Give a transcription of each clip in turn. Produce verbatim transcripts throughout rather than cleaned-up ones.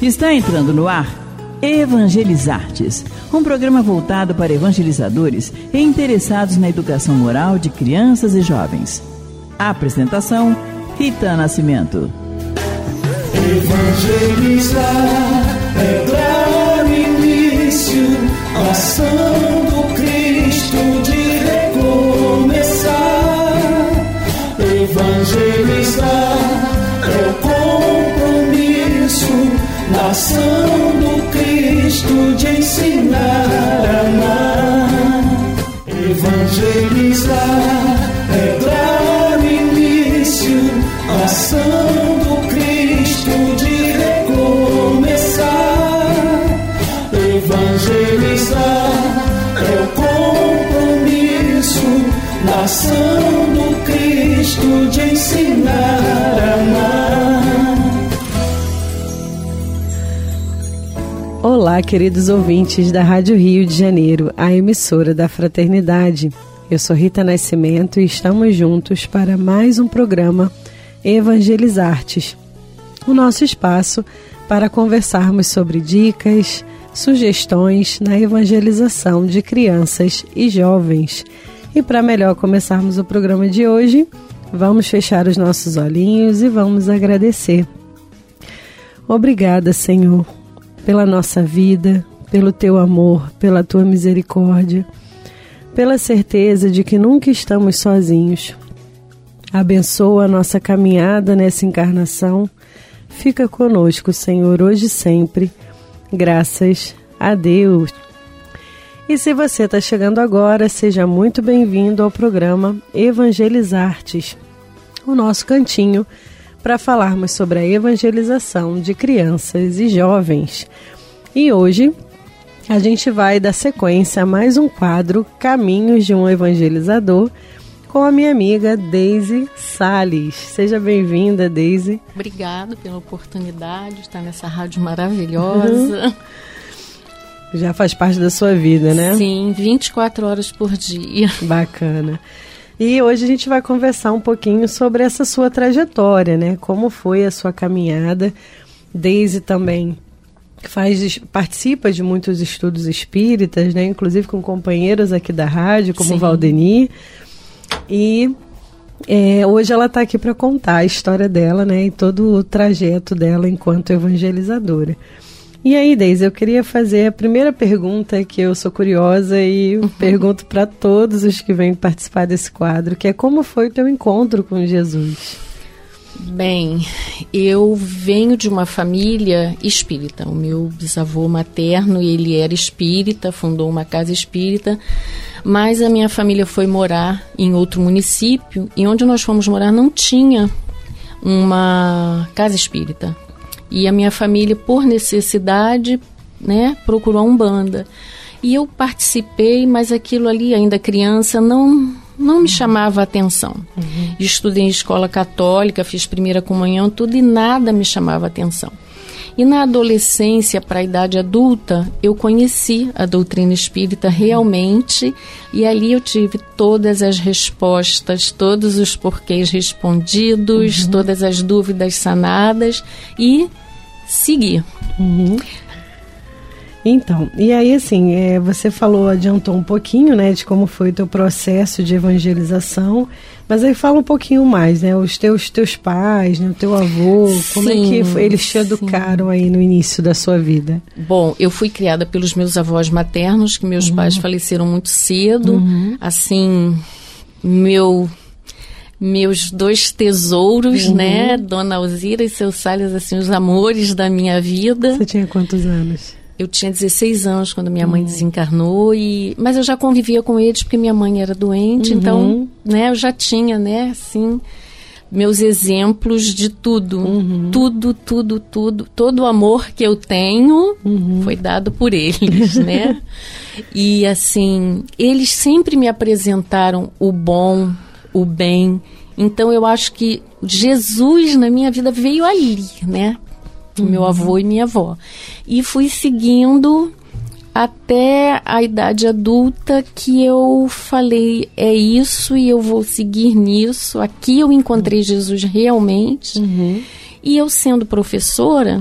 Está entrando no ar Evangelizartes, um programa voltado para evangelizadores e interessados na educação moral de crianças e jovens. A apresentação, Rita Nascimento. Evangelizar é dar início à ação do Cristo de recomeçar. Evangelizar é o compromisso na ação do Cristo de ensinar a amar. Evangelizar é dar início à ação do Cristo de recomeçar. Evangelizar é o compromisso na ação do Cristo de ensinar a amar. Olá, queridos ouvintes da Rádio Rio de Janeiro, a emissora da Fraternidade. Eu sou Rita Nascimento e estamos juntos para mais um programa Evangelizartes, o nosso espaço para conversarmos sobre dicas, sugestões na evangelização de crianças e jovens. E para melhor começarmos o programa de hoje, vamos fechar os nossos olhinhos e vamos agradecer. Obrigada, Senhor, pela nossa vida, pelo Teu amor, pela Tua misericórdia, pela certeza de que nunca estamos sozinhos. Abençoa a nossa caminhada nessa encarnação. Fica conosco, Senhor, hoje e sempre. Graças a Deus. E se você está chegando agora, seja muito bem-vindo ao programa Evangelizartes, o nosso cantinho para falarmos sobre a evangelização de crianças e jovens. E hoje a gente vai dar sequência a mais um quadro Caminhos de um Evangelizador com a minha amiga Deise Salles. Seja bem-vinda, Deise. Obrigada pela oportunidade de estar nessa rádio maravilhosa. Uhum. Já faz parte da sua vida, né? Sim, vinte e quatro horas por dia. Bacana. E hoje a gente vai conversar um pouquinho sobre essa sua trajetória, né? Como foi a sua caminhada. Deise também faz, participa de muitos estudos espíritas, né? Inclusive com companheiros aqui da rádio, como o Valdeni. E é, hoje ela está aqui para contar a história dela, né? E todo o trajeto dela enquanto evangelizadora. E aí, Deise, eu queria fazer a primeira pergunta, que eu sou curiosa e uhum. pergunto para todos os que vêm participar desse quadro, que é: como foi o teu encontro com Jesus? Bem, eu venho de uma família espírita. O meu bisavô materno, ele era espírita, fundou uma casa espírita, mas a minha família foi morar em outro município, e onde nós fomos morar não tinha uma casa espírita. E a minha família, por necessidade, né, procurou a Umbanda. E eu participei, mas aquilo ali, ainda criança, não, não me chamava a atenção. Uhum. Estudei em escola católica, fiz primeira comunhão, tudo, e nada me chamava a atenção. E na adolescência, para a idade adulta, eu conheci a doutrina espírita realmente, e ali eu tive todas as respostas, todos os porquês respondidos, uhum. todas as dúvidas sanadas, e segui. Uhum. Então, e aí assim, é, você falou, adiantou um pouquinho, né, de como foi o teu processo de evangelização, mas aí fala um pouquinho mais, né, os teus, teus pais, né, o teu avô, como sim, é que foi, eles te educaram sim. aí no início da sua vida? Bom, eu fui criada pelos meus avós maternos, que meus uhum. pais faleceram muito cedo, uhum. assim, meu... meus dois tesouros, uhum. né, Dona Alzira e seu Salles, assim, os amores da minha vida. Você tinha quantos anos? Eu tinha dezesseis anos quando minha mãe uhum. desencarnou, e, mas eu já convivia com eles porque minha mãe era doente, uhum. então, né, eu já tinha, né, assim, meus exemplos de tudo, uhum. tudo, tudo, tudo, todo o amor que eu tenho uhum. foi dado por eles, né, e assim, eles sempre me apresentaram o bom, o bem. Então eu acho que Jesus na minha vida veio ali, né? Uhum. Meu avô e minha avó. E fui seguindo até a idade adulta, que eu falei, é isso e eu vou seguir nisso. Aqui eu encontrei Jesus realmente. Uhum. E eu, sendo professora,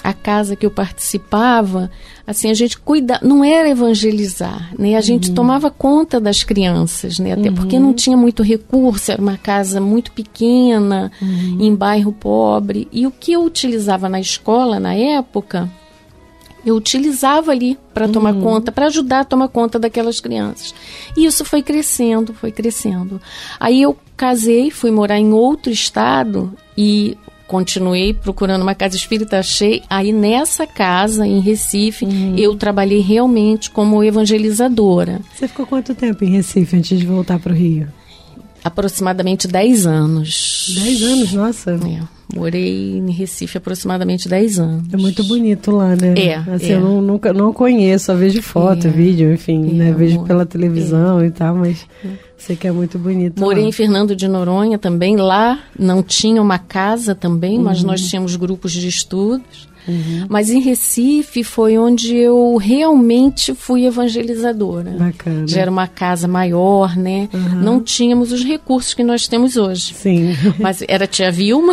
a casa que eu participava, assim, a gente cuida, não era evangelizar, né? A gente uhum. tomava conta das crianças, né? Até uhum. porque não tinha muito recurso, era uma casa muito pequena, uhum. em bairro pobre. E o que eu utilizava na escola, na época, eu utilizava ali para tomar uhum. conta, para ajudar a tomar conta daquelas crianças. E isso foi crescendo, foi crescendo. Aí eu casei, fui morar em outro estado e continuei procurando uma casa espírita, achei. Aí nessa casa, em Recife, uhum. eu trabalhei realmente como evangelizadora. Você ficou quanto tempo em Recife antes de voltar para o Rio? Aproximadamente dez anos. dez anos, nossa. É, morei em Recife aproximadamente dez anos. É muito bonito lá, né? É, assim, é. Eu não, nunca, não conheço, só vejo foto, é, vídeo, enfim, é, né? Vejo amor, pela televisão é. e tal, mas é. sei que é muito bonito. Morei lá. em Fernando de Noronha também. Lá não tinha uma casa também, uhum. mas nós tínhamos grupos de estudos. Uhum. Mas em Recife foi onde eu realmente fui evangelizadora. Bacana. Já era uma casa maior, né? Uhum. Não tínhamos os recursos que nós temos hoje. Sim. Mas era tia Vilma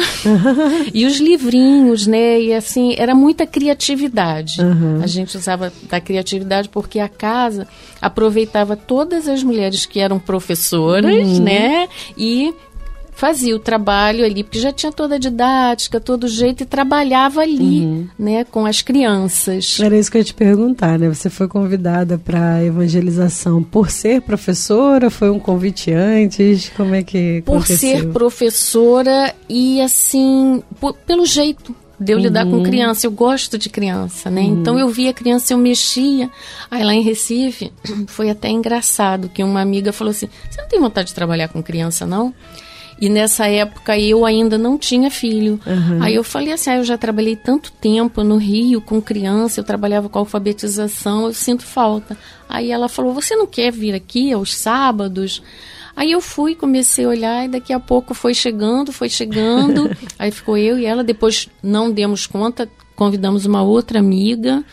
e os livrinhos, né? E assim, era muita criatividade. Uhum. A gente usava da criatividade porque a casa aproveitava todas as mulheres que eram professoras, uhum. né? E fazia o trabalho ali, porque já tinha toda a didática, todo o jeito, e trabalhava ali, uhum. né, com as crianças. Era isso que eu ia te perguntar, né? Você foi convidada para a evangelização por ser professora? Foi um convite antes? Como é que Por aconteceu? ser professora e, assim, por, pelo jeito de eu uhum. lidar com criança. Eu gosto de criança, né? Uhum. Então, eu via criança, eu mexia. Aí, lá em Recife, foi até engraçado que uma amiga falou assim, você não tem vontade de trabalhar com criança, não? E nessa época eu ainda não tinha filho. Uhum. Aí eu falei assim, ah, eu já trabalhei tanto tempo no Rio com criança, eu trabalhava com alfabetização, eu sinto falta. Aí ela falou, você não quer vir aqui aos sábados? Aí eu fui, comecei a olhar e daqui a pouco foi chegando, foi chegando. Aí ficou eu e ela, depois não demos conta, convidamos uma outra amiga.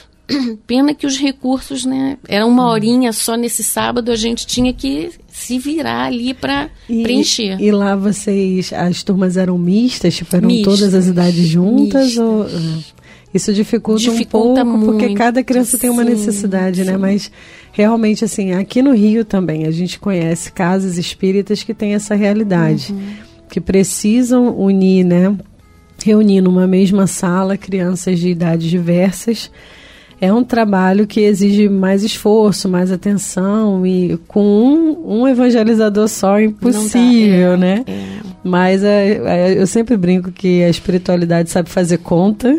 Pena que os recursos, né, era uma horinha só nesse sábado, a gente tinha que se virar ali para preencher. E lá vocês, as turmas eram mistas, tipo, eram mistas, todas as idades juntas? Ou, isso dificulta, dificulta um pouco, muito, porque cada criança tem uma sim, necessidade, sim. né? Mas realmente, assim, aqui no Rio também, a gente conhece casas espíritas que têm essa realidade, uhum. que precisam unir, né, reunir numa mesma sala crianças de idades diversas. É um trabalho que exige mais esforço, mais atenção, e com um, um evangelizador só é impossível, dá, é, né? É. Mas é, é, eu sempre brinco que a espiritualidade sabe fazer conta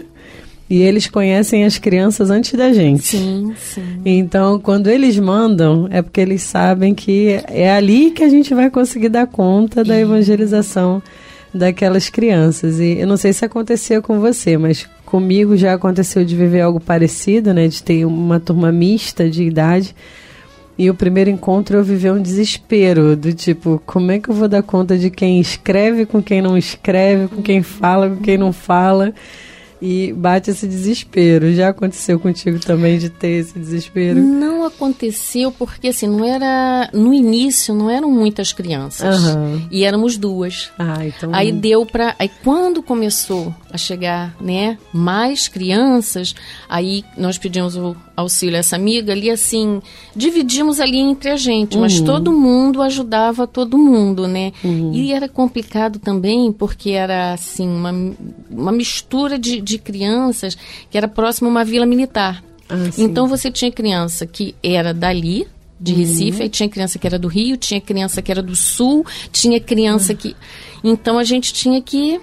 e eles conhecem as crianças antes da gente. Sim, sim. Então, quando eles mandam, é porque eles sabem que é ali que a gente vai conseguir dar conta da evangelização daquelas crianças. E eu não sei se aconteceu com você, mas comigo já aconteceu de viver algo parecido, né? De ter uma turma mista de idade. E o primeiro encontro eu vivi um desespero, do tipo, como é que eu vou dar conta de quem escreve com quem não escreve, com quem fala, com quem não fala? E bate esse desespero. Já aconteceu contigo também de ter esse desespero? Não aconteceu porque, assim, não era... No início, não eram muitas crianças. Uhum. E éramos duas. Ah, então... Aí deu pra... Aí quando começou a chegar, né, mais crianças, aí nós pedimos o auxílio a essa amiga ali, assim, dividimos ali entre a gente, uhum. mas todo mundo ajudava todo mundo, né? Uhum. E era complicado também porque era, assim, uma, uma mistura de, de de crianças que era próximo a uma vila militar. Ah, então você tinha criança que era dali, de Recife, uhum. aí tinha criança que era do Rio, tinha criança que era do Sul, tinha criança uhum. que... Então a gente tinha que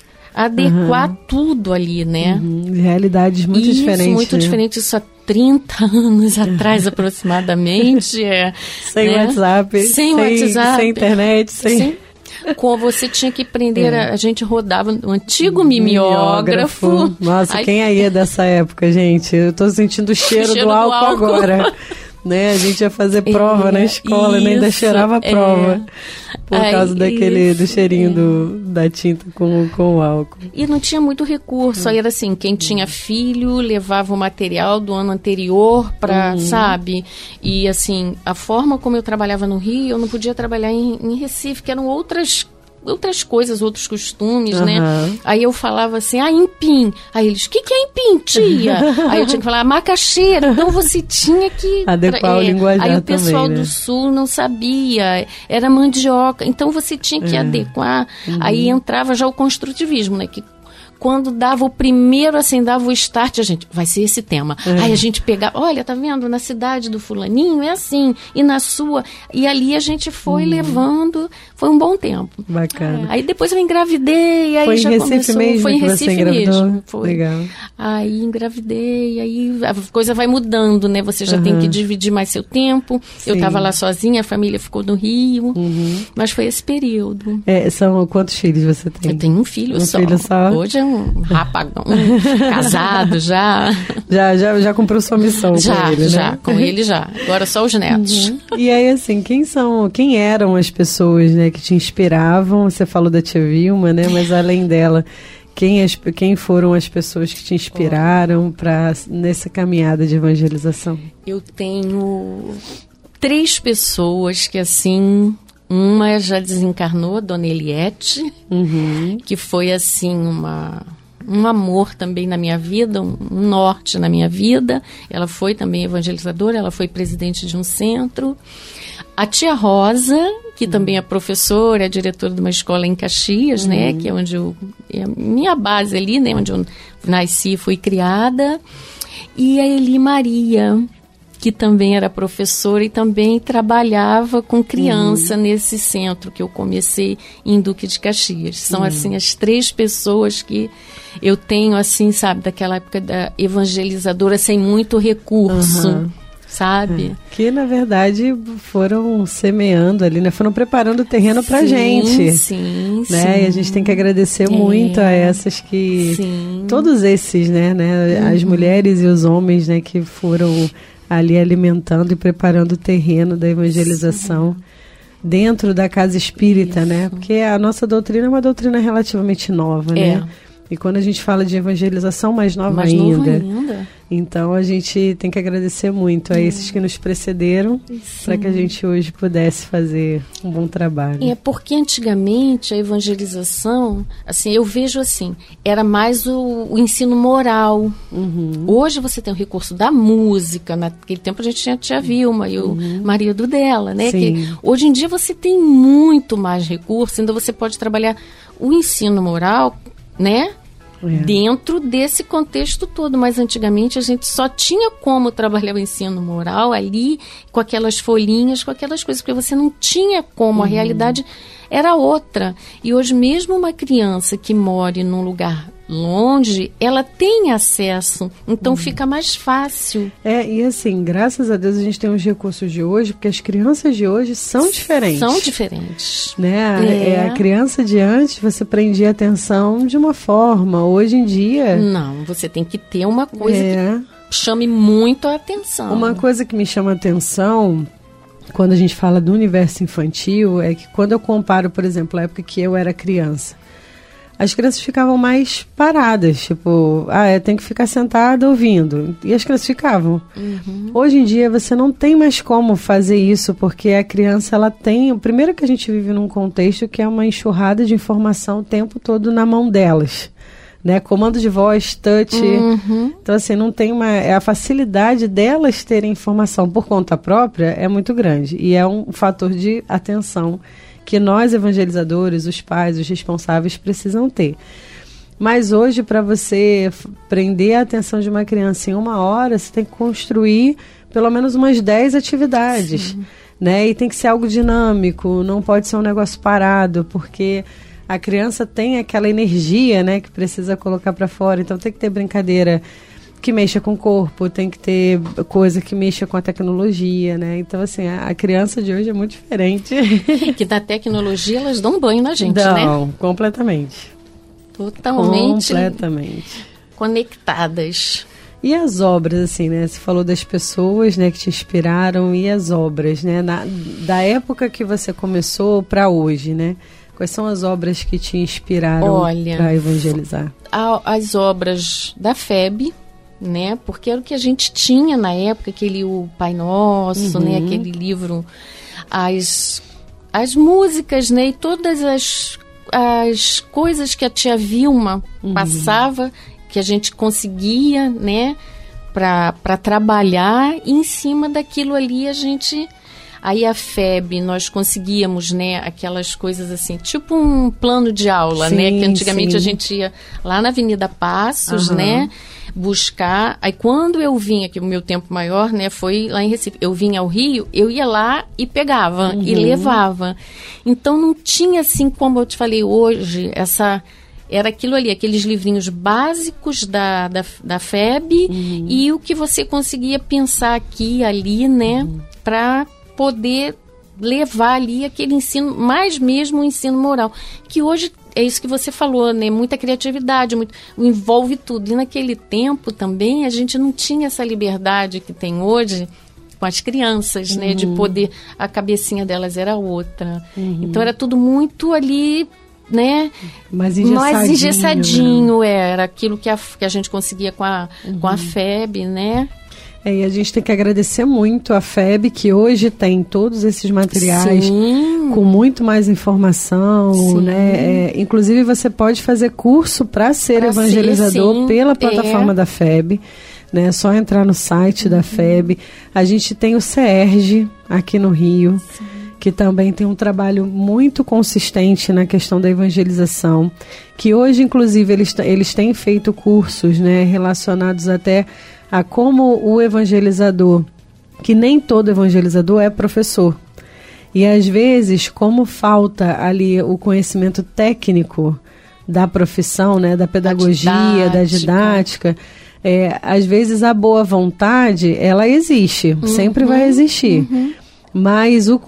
adequar uhum. tudo ali, né? Uhum. Realidades muito isso, diferentes. muito né? diferente, isso há trinta anos atrás aproximadamente. É, sem né? WhatsApp. Sem, sem WhatsApp. Sem internet, sem... sem... Com você tinha que prender, é. a, a gente rodava o antigo mimeógrafo. mimeógrafo. Nossa, aí, quem aí é dessa época, gente? Eu tô sentindo o cheiro, cheiro do, álcool do álcool agora. Né? A gente ia fazer prova é, na escola, isso, né? Ainda cheirava a prova. É. Por aí, causa daquele, isso, do cheirinho é. do, da tinta com, com o álcool. E não tinha muito recurso. Aí era assim, quem tinha filho levava o material do ano anterior para, uhum. sabe? E assim, a forma como eu trabalhava no Rio, eu não podia trabalhar em, em Recife, que eram outras outras coisas, outros costumes, uhum. né? Aí eu falava assim, ah, empim. Aí eles, o que, que é empim, tia? Aí eu tinha que falar, macaxeira. Então você tinha que... adequar é, o linguajar aí o pessoal também, né? do sul não sabia, era mandioca. Então você tinha que é. adequar. Uhum. Aí entrava já o construtivismo, né? Que quando dava o primeiro, assim, dava o start, a gente, vai ser esse tema. É. Aí a gente pegava, olha, tá vendo? Na cidade do fulaninho é assim, e na sua. E ali a gente foi uhum. levando, foi um bom tempo. Bacana. É. Aí depois eu engravidei, aí foi já em Recife começou. Mesmo foi em que Recife você engravidou? mesmo. Foi. Legal. Aí engravidei, aí a coisa vai mudando, né? Você já uhum. tem que dividir mais seu tempo. Sim. Eu tava lá sozinha, a família ficou no Rio, uhum. mas foi esse período. É, são quantos filhos você tem? Eu tenho um filho um só. Filho só. Hoje é um rapagão, casado já. Já, já, já cumpriu sua missão já, com ele, né? Já, com ele já. Agora só os netos. Uhum. E aí, assim, quem são, quem eram as pessoas, né, que te inspiravam? Você falou da tia Vilma, né? Mas além dela, quem, as, quem foram as pessoas que te inspiraram para nessa caminhada de evangelização? Eu tenho três pessoas que, assim... Uma já desencarnou, a Dona Eliette, uhum. que foi, assim, uma, um amor também na minha vida, um, um norte na minha vida. Ela foi também evangelizadora, ela foi presidente de um centro. A tia Rosa, que uhum. também é professora, é diretora de uma escola em Caxias, uhum. né, que é onde eu, é a minha base ali, né, onde eu nasci e fui criada. E a Eli Maria, que também era professora e também trabalhava com criança uhum. nesse centro que eu comecei em Duque de Caxias. São, uhum. assim, as três pessoas que eu tenho, assim, sabe, daquela época da evangelizadora sem muito recurso, uhum. sabe? É. Que, na verdade, foram semeando ali, né? Foram preparando o terreno pra sim, gente. Sim, né? sim. E a gente tem que agradecer é. muito a essas que... Sim. Todos esses, né? né? Uhum. As mulheres e os homens, né? Que foram... ali alimentando e preparando o terreno da evangelização Sim. dentro da casa espírita, Isso. né? Porque a nossa doutrina é uma doutrina relativamente nova, é. né? E quando a gente fala de evangelização, mais nova mais ainda. Nova ainda. Então, a gente tem que agradecer muito a é. esses que nos precederam para que a gente hoje pudesse fazer um bom trabalho. É porque antigamente a evangelização, assim, eu vejo assim, era mais o, o ensino moral. Uhum. Hoje você tem o recurso da música, naquele tempo a gente tinha a tia Vilma e o uhum. marido dela, né? Que hoje em dia você tem muito mais recurso, ainda você pode trabalhar o ensino moral, né? É. Dentro desse contexto todo, mas antigamente a gente só tinha como trabalhar o ensino moral ali, com aquelas folhinhas, com aquelas coisas, porque você não tinha como, uhum. a realidade era outra. E hoje mesmo uma criança que mora num lugar longe, ela tem acesso, então uhum. fica mais fácil. É, e assim, graças a Deus a gente tem os recursos de hoje, porque as crianças de hoje são diferentes. São diferentes. Né? É. É, a criança de antes, você prendia atenção de uma forma, hoje em dia... Não, você tem que ter uma coisa é. que chame muito a atenção. Uma coisa que me chama a atenção... Quando a gente fala do universo infantil, é que quando eu comparo, por exemplo, a época que eu era criança, as crianças ficavam mais paradas, tipo, ah, eu tenho que ficar sentada ouvindo. E as crianças ficavam. Uhum. Hoje em dia você não tem mais como fazer isso, porque a criança, ela tem... Primeiro que a gente vive num contexto que é uma enxurrada de informação o tempo todo na mão delas. Né, comando de voz, touch, uhum. então assim, não tem uma, a facilidade delas terem informação por conta própria é muito grande, e é um fator de atenção que nós evangelizadores, os pais, os responsáveis precisam ter. Mas hoje, para você prender a atenção de uma criança em uma hora, você tem que construir pelo menos umas dez atividades, né, e tem que ser algo dinâmico, não pode ser um negócio parado, porque... A criança tem aquela energia, né, que precisa colocar para fora. Então tem que ter brincadeira que mexa com o corpo, tem que ter coisa que mexa com a tecnologia, né? Então, assim, a, a criança de hoje é muito diferente. Que da tecnologia elas dão banho na gente, Dão, né? Não, completamente. Totalmente. Completamente. Conectadas. E as obras, assim, né? Você falou das pessoas, né, que te inspiraram, e as obras, né? Na, da época que você começou para hoje, né? Quais são as obras que te inspiraram para evangelizar? A, as obras da F E B, né? Porque era o que a gente tinha na época, aquele o Pai Nosso, uhum. né? Aquele livro, as, as músicas, né? E todas as as coisas que a tia Vilma Uhum. passava, que a gente conseguia, né, para trabalhar, e em cima daquilo ali a gente... Aí a F E B, nós conseguíamos, né, aquelas coisas assim, tipo um plano de aula, Sim, né, que antigamente sim. a gente ia lá na Avenida Passos, Aham. né, buscar. Aí quando eu vinha, que o meu tempo maior, né, foi lá em Recife, eu vinha ao Rio, eu ia lá e pegava, Uhum. e levava. Então não tinha assim, como eu te falei hoje, essa... Era aquilo ali, aqueles livrinhos básicos da, da, da F E B Uhum. e o que você conseguia pensar aqui e ali, né, Uhum. para poder levar ali aquele ensino, mais mesmo o ensino moral, que hoje é isso que você falou, né, muita criatividade, muito, envolve tudo. E naquele tempo também a gente não tinha essa liberdade que tem hoje com as crianças, né, Uhum. de poder, a cabecinha delas era outra. Uhum. Então era tudo muito ali, né, Mais engessadinho. mais né? engessadinho, é, era aquilo que a, que a gente conseguia com a, com a F E B, né? É, e a gente tem que agradecer muito a F E B, que hoje tem todos esses materiais Sim. com muito mais informação, Sim. né? É, inclusive, você pode fazer curso para ser Pra evangelizador ser, sim. pela plataforma É. da F E B. Né? É só entrar no site da F E B. A gente tem o C E R G aqui no Rio, sim. que também tem um trabalho muito consistente na questão da evangelização, que hoje, inclusive, eles, eles têm feito cursos, né, relacionados até a como o evangelizador, que nem todo evangelizador é professor. E, às vezes, como falta ali o conhecimento técnico da profissão, né, da pedagogia, didática. da didática, é, às vezes a boa vontade, ela existe, uhum. sempre vai existir. Uhum. Mas o,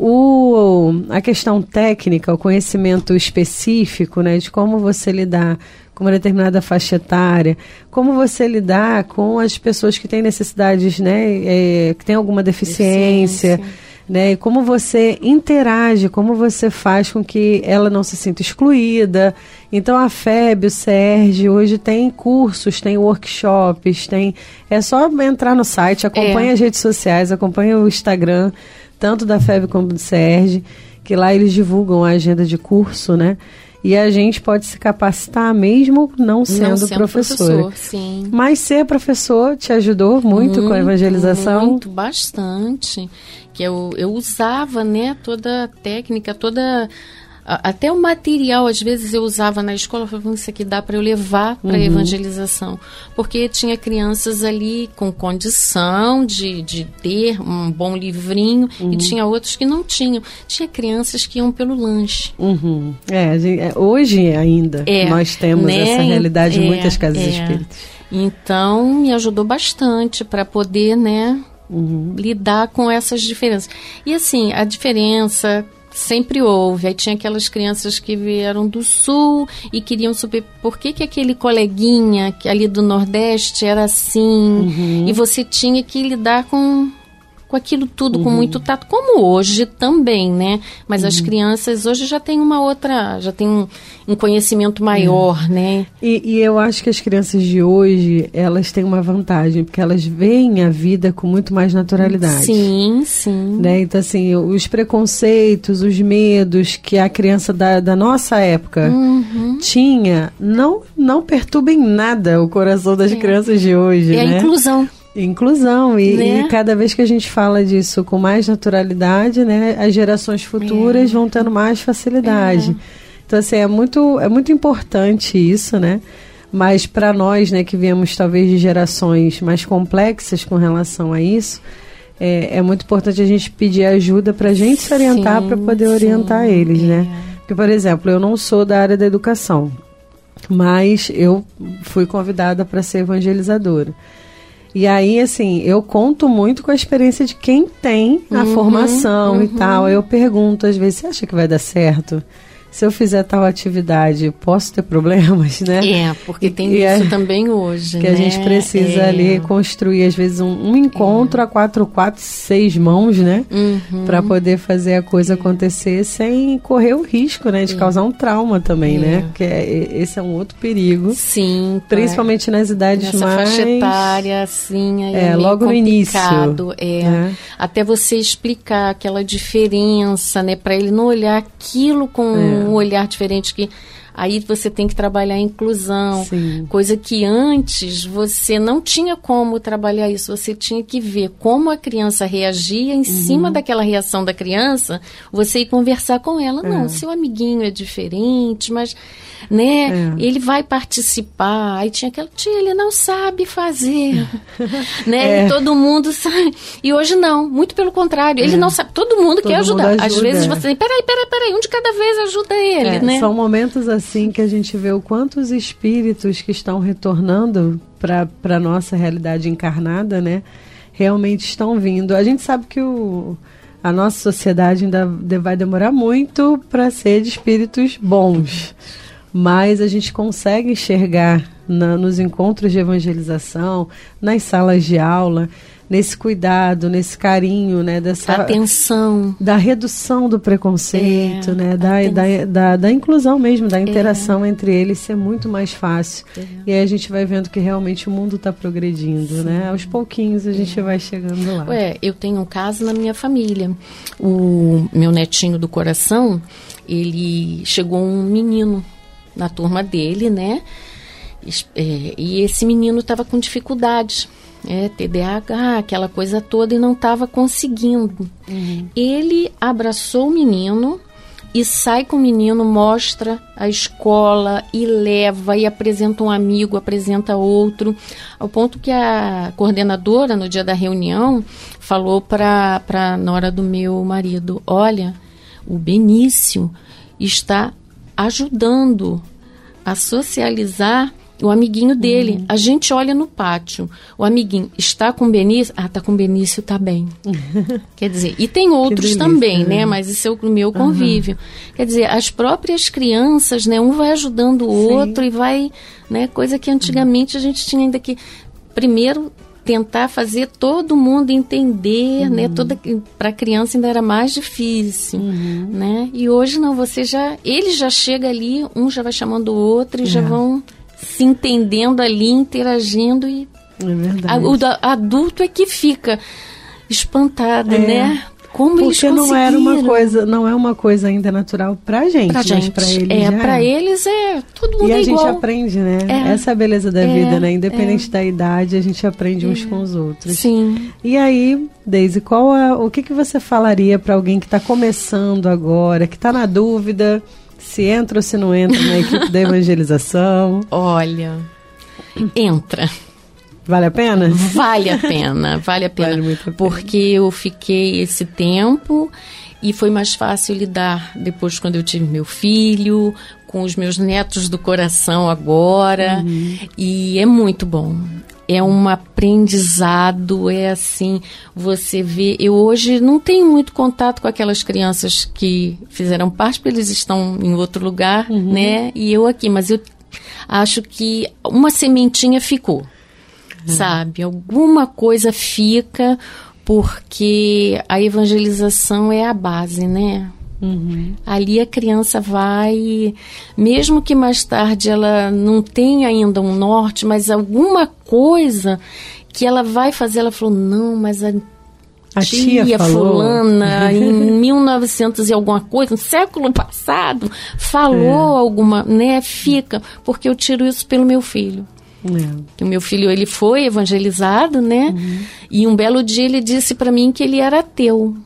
o, a questão técnica, o conhecimento específico, né, de como você lidar com uma determinada faixa etária, como você lidar com as pessoas que têm necessidades, né, é, que têm alguma deficiência, deficiência. Né, e como você interage, como você faz com que ela não se sinta excluída. Então a F E B, o C E R G hoje tem cursos, tem workshops, tem, é só entrar no site, acompanha é. as redes sociais, acompanha o Instagram, tanto da F E B como do C E R G, que lá eles divulgam a agenda de curso, né? E a gente pode se capacitar mesmo não sendo, não sendo professor. professor sim. Mas ser professor te ajudou muito, muito com a evangelização? Muito, bastante. Que eu, eu usava, né, toda a técnica, toda... Até o material, às vezes eu usava na escola, eu falava, isso aqui dá para eu levar para a uhum. evangelização. Porque tinha crianças ali com condição de, de ter um bom livrinho uhum. e tinha outros que não tinham. Tinha crianças que iam pelo lanche. Uhum. É, gente, hoje ainda é, nós temos né? essa realidade em é, muitas casas é. espíritas. Então, me ajudou bastante para poder, né, uhum. lidar com essas diferenças. E assim, a diferença... sempre houve. Aí tinha aquelas crianças que vieram do sul e queriam saber por que que aquele coleguinha que ali do Nordeste era assim. Uhum. E você tinha que lidar com, com aquilo tudo, uhum. com muito tato, como hoje também, né? Mas uhum. as crianças hoje já têm uma outra, já tem um, um conhecimento maior, uhum. né? E, e eu acho que as crianças de hoje, elas têm uma vantagem, porque elas veem a vida com muito mais naturalidade. Sim, sim. Né? Então, assim, os preconceitos, os medos que a criança da, da nossa época uhum. tinha, não, não perturbem nada o coração das é. crianças de hoje, é né? a inclusão. Inclusão, e, né? e cada vez que a gente fala disso com mais naturalidade, né, as gerações futuras é. vão tendo mais facilidade. É. Então, assim, é muito, é muito importante isso, né? Mas para nós, né, que viemos talvez de gerações mais complexas com relação a isso, é, é muito importante a gente pedir ajuda para a gente se orientar, para poder orientar sim, eles, é. né? Porque, por exemplo, eu não sou da área da educação, mas eu fui convidada para ser evangelizadora. E aí, assim, eu conto muito com a experiência de quem tem a uhum, formação uhum. e tal. Eu pergunto, às vezes, você acha que vai dar certo? Se eu fizer tal atividade, posso ter problemas, né? É, porque tem e isso é, também hoje, que né? a gente precisa é. ali construir, às vezes, um, um encontro é. a quatro, quatro, seis mãos, né? Uhum. Para poder fazer a coisa acontecer sem correr o risco, né? De é. causar um trauma também, é. né? Porque é, esse é um outro perigo. Sim. Principalmente nas idades nessa mais... faixa etária, assim, é, é logo no início. É. é. Até você explicar aquela diferença, né? Para ele não olhar aquilo com... É. um olhar diferente que... Aí você tem que trabalhar a inclusão, Sim. coisa que antes você não tinha como trabalhar isso. Você tinha que ver como a criança reagia, em uhum. cima daquela reação da criança, você ir conversar com ela. É. Não, seu amiguinho é diferente, mas né, é. ele vai participar. Aí tinha aquela, tia, ele não sabe fazer. né? É. E todo mundo sabe. E hoje não, muito pelo contrário. Ele é. não sabe, todo mundo todo quer ajudar. Mundo ajuda. Às vezes você tem, peraí, peraí, peraí, um de cada vez ajuda ele, é, né? São momentos assim. Assim que a gente vê o quanto os espíritos que estão retornando para a nossa realidade encarnada, né, realmente estão vindo. A gente sabe que o, a nossa sociedade ainda de, vai demorar muito para ser de espíritos bons, mas a gente consegue enxergar na, nos encontros de evangelização, nas salas de aula, nesse cuidado, nesse carinho, né, dessa atenção, da redução do preconceito, é, né, da, da, da, da inclusão mesmo, da interação é. entre eles ser muito mais fácil. É. E aí a gente vai vendo que realmente o mundo está progredindo, Sim. né? Aos pouquinhos a gente é. vai chegando lá. Ué, eu tenho um caso na minha família. O meu netinho do coração, ele chegou um menino na turma dele, né? E esse menino estava com dificuldades. É, T D A H, aquela coisa toda, e não estava conseguindo. Uhum. Ele abraçou o menino e sai com o menino, mostra a escola e leva e apresenta um amigo, apresenta outro, ao ponto que a coordenadora, no dia da reunião, falou para a nora do meu marido, olha, o Benício está ajudando a socializar o amiguinho dele. Uhum. A gente olha no pátio, o amiguinho está com o Benício, ah, tá com o Benício, tá bem. Quer dizer, e tem outros delícia, também, né? né? Mas esse é o meu convívio. Uhum. Quer dizer, as próprias crianças, né? Um vai ajudando o Sim. outro e vai, né? Coisa que antigamente uhum. a gente tinha ainda que, primeiro, tentar fazer todo mundo entender, uhum. né? Toda, para a criança ainda era mais difícil, uhum. né? E hoje não, você já, ele já chega ali, um já vai chamando o outro e é. já vão se entendendo ali, interagindo e é verdade. A, o da, adulto é que fica espantado, é. né? Como eles Porque não era uma coisa, não é uma coisa ainda natural pra gente, pra gente. mas pra eles é, já pra eles é, todo mundo e é a igual. gente aprende, né? É. Essa é a beleza da é. vida, né? Independente é. da idade, a gente aprende é. uns com os outros. Sim. E aí, Deise, qual é, o que, que você falaria pra alguém que está começando agora, que está na dúvida se entra ou se não entra na equipe da evangelização? Olha, entra. Vale a pena? Vale a pena, vale a pena. Vale muito a pena. Porque eu fiquei esse tempo e foi mais fácil lidar depois quando eu tive meu filho, com os meus netos do coração agora. Uhum. E é muito bom. É um aprendizado, é assim, você vê... Eu hoje não tenho muito contato com aquelas crianças que fizeram parte, porque eles estão em outro lugar, uhum. né? E eu aqui, mas eu acho que uma sementinha ficou. Sabe, alguma coisa fica, porque a evangelização é a base, né? Uhum. Ali a criança vai, mesmo que mais tarde ela não tenha ainda um norte, mas alguma coisa que ela vai fazer, ela falou, não, mas a, a tia, tia fulana, em mil e novecentos e alguma coisa, no século passado, falou é. alguma, né, fica, porque eu tiro isso pelo meu filho. É. O meu filho, ele foi evangelizado, né? Uhum. E um belo dia ele disse para mim que ele era ateu.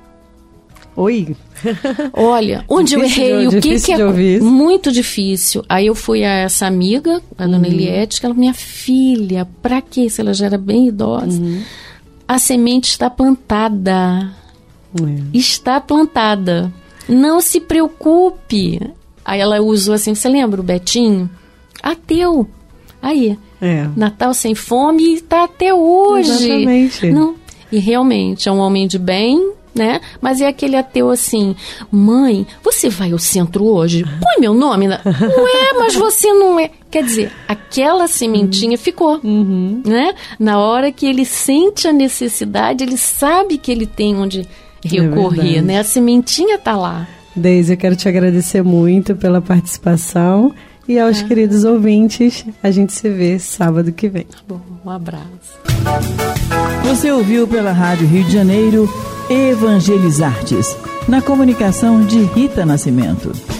Oi? Olha, onde difícil eu errei, de, o que que é muito difícil. Aí eu fui a essa amiga, a dona uhum. Eliette, que ela, minha filha, pra quê? Se ela já era bem idosa. Uhum. A semente está plantada. É. Está plantada. Não se preocupe. Aí ela usou assim, você lembra o Betinho? Ateu. Aí, é. Natal sem fome está até hoje. Exatamente. Não, e realmente é um homem de bem, né? Mas é aquele ateu assim, mãe, você vai ao centro hoje? Põe meu nome na... Não é, mas você não é. Quer dizer, aquela sementinha uhum. ficou, uhum. né? Na hora que ele sente a necessidade, ele sabe que ele tem onde recorrer, é né? A sementinha está lá. Deise, eu quero te agradecer muito pela participação. E aos ah. queridos ouvintes, a gente se vê sábado que vem. Bom, um abraço. Você ouviu pela Rádio Rio de Janeiro Evangelizartes, na comunicação de Rita Nascimento.